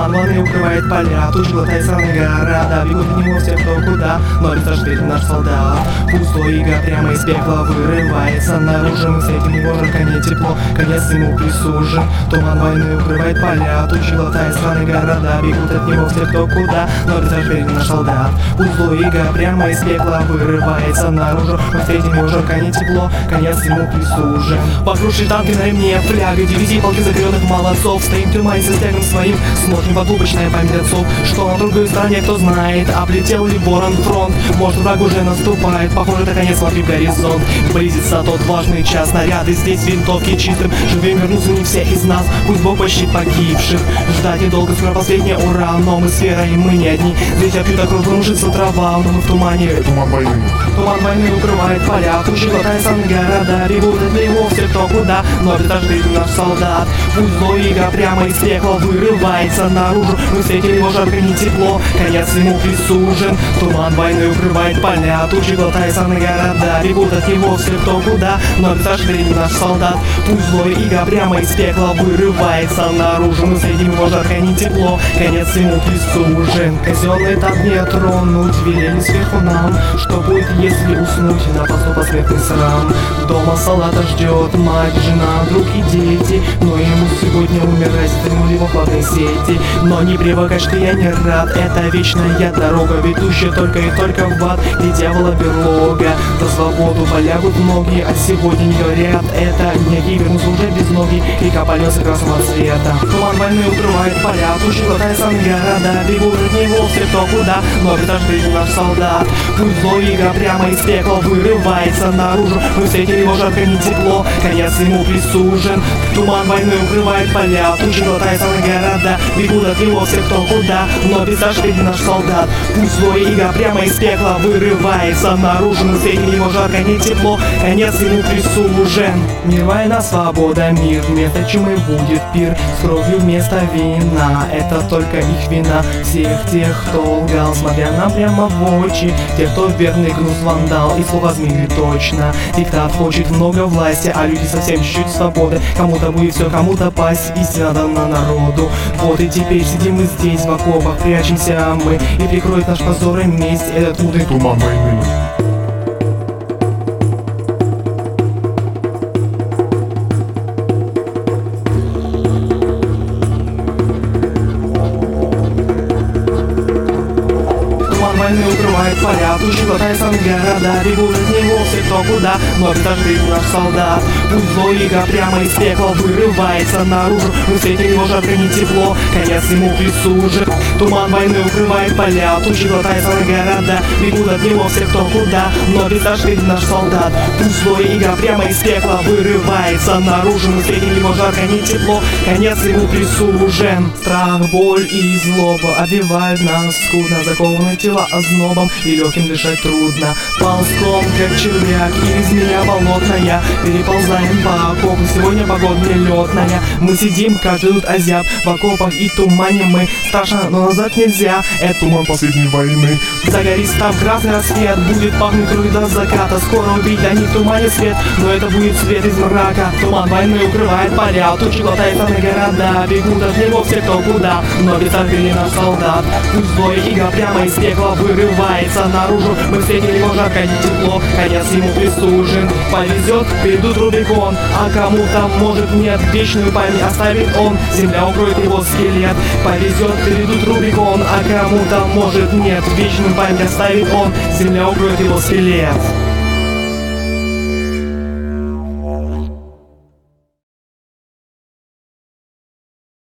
Туман волны укрывает поля, тучи глотает страны города. Бегут от него все кто куда, но беззащитный наш солдат. Пустой иго прямо из пекла вырывается наружу. Мы встретим его жарко, не тепло, конец ему присужен. Туман войны укрывает поля, тучи глотает страны города. Бегут от него все кто куда, но беззащитный наш солдат. Пустой иго прямо из пекла вырывается наружу. Мы встретим его жарко, не тепло, конец ему присужен. Покрушили танки на ремне, фляга дивизии, полки закаленных молодцов. Стоим тюрьмой со стягом своим, смотрим в оглубочная память отцов. Что на другой стороне, кто знает, облетел ли ворон фронт. Может, враг уже наступает, похоже, это конец, смотри в горизонт. Близится тот важный час, снаряды здесь, винтовки чистым. Живым вернутся не все из нас, пусть Бог пощадит погибших. Ждать недолго, скоро последнее ура, но мы с верой, мы не одни. Здесь опьют округлым жится трава, но мы в тумане. Туман войны. Туман войны укрывает поля, тучи глотает страны города. Бегут от него все кто куда, но беззащитный наш солдат. Пусть злой иго прямо из пекла вырывается наружу. Мы встретили его жарко, не тепло, конец ему присужен. Туман войны укрывает поля, тучи глотает страны города. Бегут от него все кто куда, но беззащитный наш солдат. Пусть злой иго прямо из пекла вырывается наружу. Мы встретим его жарко, не тепло, конец ему присужен. Казенный этап не тронуть, велели сверху нам. Что будет, если уснуть на посту посмертный срам? Дома солдата ждет мать, жена, друг и дети. Но ему сегодня умирать, стянули его хладные сети. Но не привыкай, что я не рад, это вечная дорога, ведущая только и только в ад, где дьявола берлога. За свободу полягут многие, а сегодня не говорят это. Некие вернутся уже без ноги, и копальнется красного цвета. Туман войны укрывает поля, тучи глотает страны города. Бегут от него все кто куда, но беззащитный наш солдат. Пусть злой иго прямо из пекла вырывается наружу. Мы встретили его жарко, не тепло, конец ему присужен. Туман войны укрывает поля, тучи глотает страны города. Бегут от него все кто куда, но беззащитный наш солдат. Пусть злой иго прямо из пекла вырывается наружу. Мы встретили его жарко, не тепло, конец ему присужен. Мир, война, свобода, мир, вместо чумы будет пир. С кровью вместо вина, это только их вина. Всех тех, кто лгал, смотря нам прямо в очи. Тех, кто верный груз вандал и слова змеи точно. Диктат хочет много власти, а люди совсем чуть-чуть свободы. Кому-то будет все, кому-то пасть, истина дана народу. Вот и теперь сидим мы здесь в окопах, прячемся мы, и прикроет наш позор и месть этот мудрый Туман войны. Войны укрывает поля, тучи глотает страны города. Бегут от него все кто куда, но беззащитный наш солдат. Пусть злой иго прямо из пекла вырывается наружу. Мы встретили его жарко, не тепло, конец ему присужен. Туман войны укрывает поля, тучи глотает страны города. Бегут от него все кто куда, но беззащитный наш солдат. Пусть злой иго прямо из пекла вырывается наружу. Мы встретили его жарко, не тепло, конец ему присужен. Страх, боль и злоба одевают нас скудно, закованные тела ознобом, и легким дышать трудно. Ползком, как червяк, и из меня болотная, переползаем по окопу, сегодня погода нелетная. Мы сидим, каждый тут озяб, в окопах и тумане мы. Страшно, но назад нельзя, это Туман последней войны. загорится там красный рассвет, будет пахнуть кровью до заката. Скоро убить, да не в тумане свет, но это будет свет из мрака. Туман войны укрывает поля, тучи глотает страны города. Бегут от него все кто куда, но беззащитный наш солдат. Пусть злой иго прямо из пекла вырывается наружу. Мы встретили его жарко, не тепло, конец ему присужен. Повезет, перейдут Рубикон, а кому-то может нет, вечную память оставит он. Земля укроет его скелет. Повезет, перейдут Рубикон, а кому-то может нет, вечную память оставит он. Земля укроет его скелет.